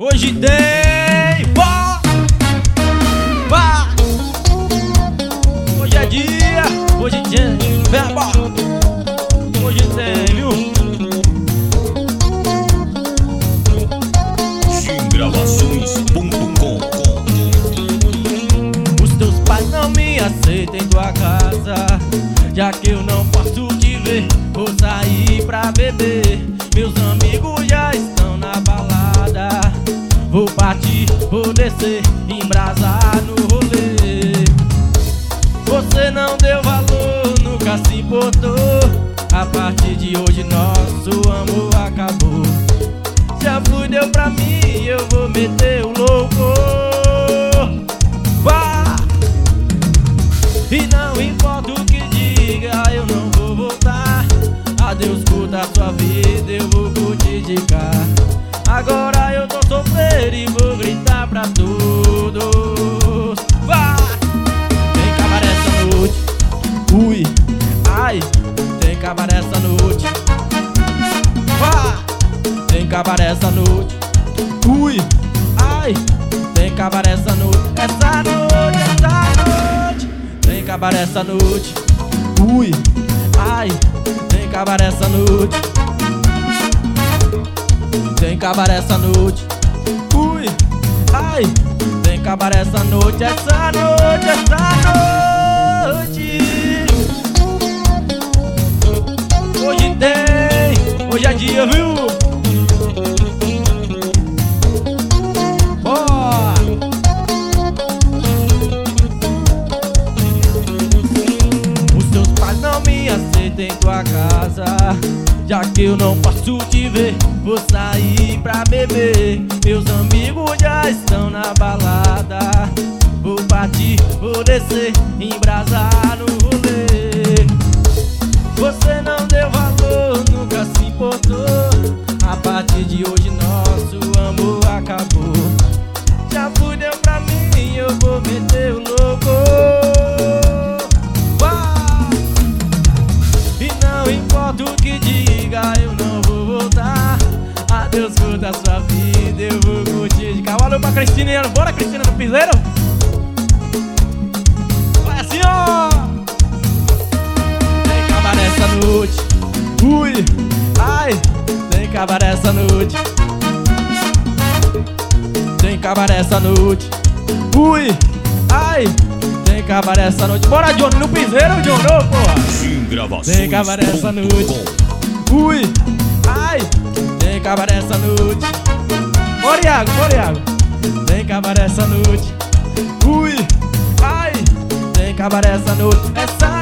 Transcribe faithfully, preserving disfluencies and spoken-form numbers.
Hoje tem vó, vá. Hoje é dia, hoje tem, vem vó. Hoje tem, viu? Shin Gravações ponto com. Os teus pais não me aceitam em tua casa, já que eu não posso te ver. Vou sair pra beber, meus amigos já estão na balada. Vou partir, vou descer, embrasar no rolê. Você não deu valor, nunca se importou. A partir de hoje nosso amor acabou. Já fui, deu pra mim, eu vou meter o louco. Vá! E não importa o que diga, eu não vou voltar. Adeus, curta a sua vida, eu vou curtir de cá. Agora eu tô sofrendo e vou gritar pra todos. Vá! Tem cabaré essa noite. Ui, ai, tem cabaré essa noite. Vá! Tem cabaré essa noite. Ui, ai, tem cabaré essa noite. Essa noite, essa noite. Tem cabaré essa noite. Ui, ai, tem cabaré essa noite. Tem cabaré essa noite. Ui, ai, tem cabaré essa noite. Essa noite, essa noite. Hoje tem, hoje é dia, viu? Ó. Os teus pais não me aceitam em tua casa, já que eu não posso te ver. Vou sair pra beber, meus amigos já estão na balada. Vou partir, vou descer, embrasar no rolê. Você não deu valor, nunca se importou. A partir de hoje nosso amor acabou. Já fui, deu pra mim, eu vou meter o louco. Vá! E não importa o que diga, eu não vou voltar. Adeus, curta a sua vida, eu vou curtir de cá. Valeu pra Cristina e Ana. Bora, Cristina, no piseiro. Vai assim, ó. Tem cabaré essa noite. Ui, ai, tem cabaré essa noite. Tem cabaré essa noite. Ui, ai, tem cabaré essa noite. Bora, Johnny, no piseiro, Johnny, ô, porra. Shin Gravações. Tem cabaré essa noite. Ui, ai, tem cabaré essa noite. Bora, Iago, bora, Iago. Tem cabaré essa noite. Ui, ai, tem cabaré essa noite. Essa